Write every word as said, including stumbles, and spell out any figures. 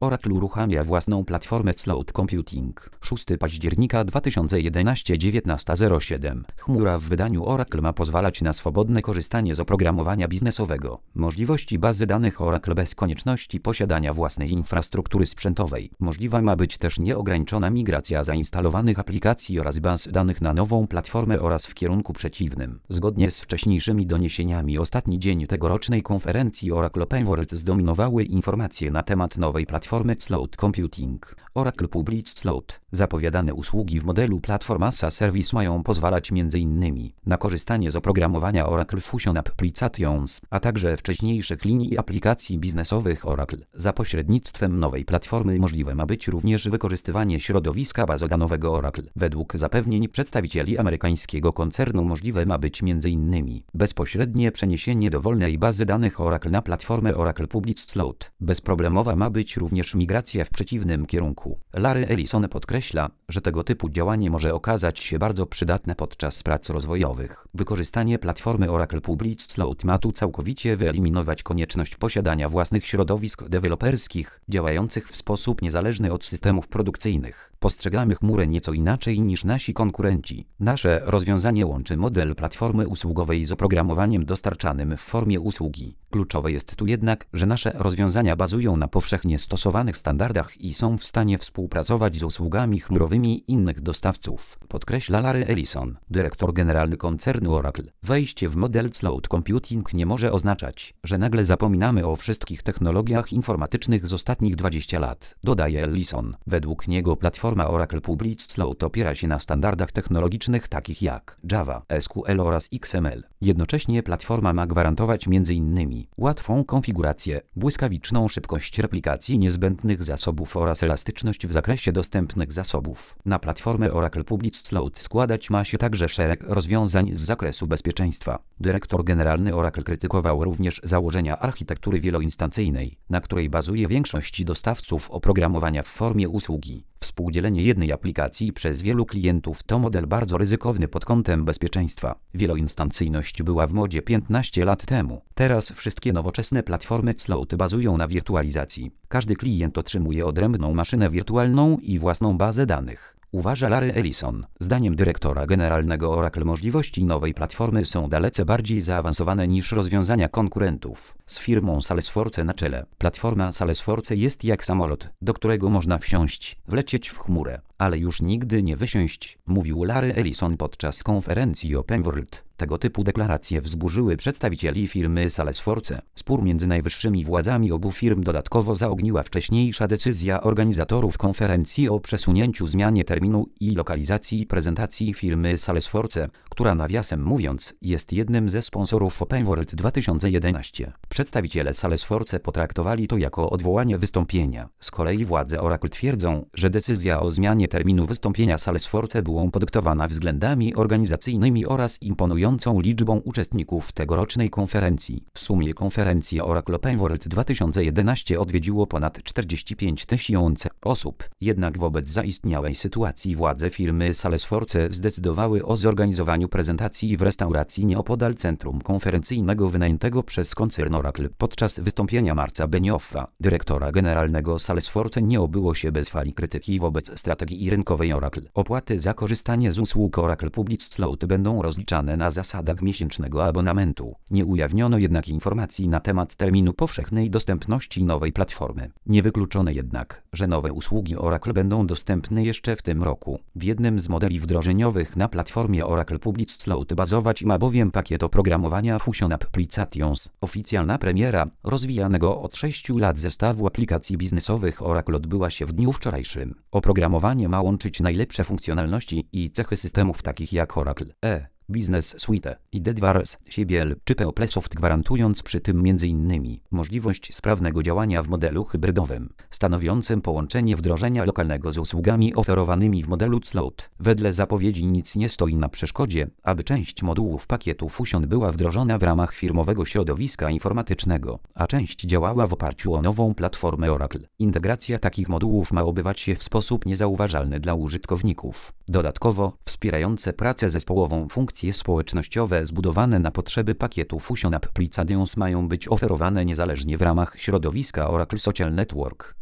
Oracle uruchamia własną platformę Cloud Computing. szóstego października dwa tysiące jedenastego dziewiętnasta zero siedem. Chmura w wydaniu Oracle ma pozwalać na swobodne korzystanie z oprogramowania biznesowego. Możliwości bazy danych Oracle bez konieczności posiadania własnej infrastruktury sprzętowej. Możliwa ma być też nieograniczona migracja zainstalowanych aplikacji oraz baz danych na nową platformę oraz w kierunku przeciwnym. Zgodnie z wcześniejszymi doniesieniami ostatni dzień tegorocznej konferencji Oracle Open World zdominowały informacje na temat nowej platformy Cloud Computing. Oracle Public Cloud. Zapowiadane usługi w modelu Platform as a Service mają pozwalać między innymi na korzystanie z oprogramowania Oracle Fusion Applications, a także wcześniejszych linii aplikacji biznesowych Oracle. Za pośrednictwem nowej platformy możliwe ma być również wykorzystywanie środowiska bazodanowego Oracle. Według zapewnień przedstawicieli amerykańskiego koncernu możliwe ma być między innymi bezpośrednie przeniesienie dowolnej bazy danych Oracle na platformę Oracle Public Cloud. Bezproblemowa ma być również migracja w przeciwnym kierunku. Larry Ellison podkreśla, że tego typu działanie może okazać się bardzo przydatne podczas prac rozwojowych. Wykorzystanie platformy Oracle Public Cloud ma tu całkowicie wyeliminować konieczność posiadania własnych środowisk deweloperskich, działających w sposób niezależny od systemów produkcyjnych. Postrzegamy chmurę nieco inaczej niż nasi konkurenci. Nasze rozwiązanie łączy model platformy usługowej z oprogramowaniem dostarczanym w formie usługi. Kluczowe jest tu jednak, że nasze rozwiązania bazują na powszechnie stosowanych standardach i są w stanie współpracować z usługami chmurowymi innych dostawców, podkreśla Larry Ellison, dyrektor generalny koncernu Oracle. Wejście w model Cloud Computing nie może oznaczać, że nagle zapominamy o wszystkich technologiiach informatycznych z ostatnich dwudziestu lat, dodaje Ellison. Według niego platforma Oracle Public Cloud opiera się na standardach technologicznych takich jak Java, S Q L oraz X M L. Jednocześnie platforma ma gwarantować między innymi łatwą konfigurację, błyskawiczną szybkość replikacji niezbędnych zasobów oraz elastyczność w zakresie dostępnych zasobów. Na platformę Oracle Public Cloud składać ma się także szereg rozwiązań z zakresu bezpieczeństwa. Dyrektor generalny Oracle krytykował również założenia architektury wieloinstancyjnej, na której bazuje większość dostawców oprogramowania w formie usługi. Współdzielenie jednej aplikacji przez wielu klientów to model bardzo ryzykowny pod kątem bezpieczeństwa. Wieloinstancyjność była w modzie piętnaście lat temu. Teraz wszystkie nowoczesne platformy Cloud bazują na wirtualizacji. Każdy klient otrzymuje odrębną maszynę wirtualną i własną bazę danych, uważa Larry Ellison. Zdaniem dyrektora generalnego Oracle możliwości nowej platformy są dalece bardziej zaawansowane niż rozwiązania konkurentów. Z firmą Salesforce na czele, platforma Salesforce jest jak samolot, do którego można wsiąść, wlecieć w chmurę, ale już nigdy nie wysiąść, mówił Larry Ellison podczas konferencji Open World. Tego typu deklaracje wzburzyły przedstawicieli firmy Salesforce. Spór między najwyższymi władzami obu firm dodatkowo zaogniła wcześniejsza decyzja organizatorów konferencji o przesunięciu zmianie terminu i lokalizacji prezentacji firmy Salesforce, która nawiasem mówiąc jest jednym ze sponsorów Open World dwa tysiące jedenaście. Przedstawiciele Salesforce potraktowali to jako odwołanie wystąpienia. Z kolei władze Oracle twierdzą, że decyzja o zmianie terminu wystąpienia Salesforce była podyktowana względami organizacyjnymi oraz imponującą liczbą uczestników tegorocznej konferencji. W sumie konferencję Oracle Open World dwa tysiące jedenaście odwiedziło ponad czterdzieści pięć tysięcy osób. Jednak wobec zaistniałej sytuacji władze firmy Salesforce zdecydowały o zorganizowaniu prezentacji w restauracji nieopodal centrum konferencyjnego wynajętego przez koncern Oracle. Podczas wystąpienia Marca Benioffa, dyrektora generalnego Salesforce, nie obyło się bez fali krytyki wobec strategii rynkowej Oracle. Opłaty za korzystanie z usług Oracle Public Cloud będą rozliczane na zasadach miesięcznego abonamentu. Nie ujawniono jednak informacji na temat terminu powszechnej dostępności nowej platformy. Niewykluczone jednak, że nowe usługi Oracle będą dostępne jeszcze w tym roku. W jednym z modeli wdrożeniowych na platformie Oracle Public Cloud bazować ma bowiem pakiet oprogramowania Fusion Applications. Oficjalna premiera rozwijanego od sześciu lat zestawu aplikacji biznesowych Oracle odbyła się w dniu wczorajszym. Oprogramowanie ma łączyć najlepsze funkcjonalności i cechy systemów takich jak Oracle E, Business Suite i Dedwars, Siebel czy PeopleSoft, gwarantując przy tym między innymi możliwość sprawnego działania w modelu hybrydowym, stanowiącym połączenie wdrożenia lokalnego z usługami oferowanymi w modelu Cloud. Wedle zapowiedzi nic nie stoi na przeszkodzie, aby część modułów pakietu Fusion była wdrożona w ramach firmowego środowiska informatycznego, a część działała w oparciu o nową platformę Oracle. Integracja takich modułów ma odbywać się w sposób niezauważalny dla użytkowników. Dodatkowo, wspierające pracę zespołową funkcje społecznościowe zbudowane na potrzeby pakietu Fusion Applications mają być oferowane niezależnie w ramach środowiska Oracle Social Network.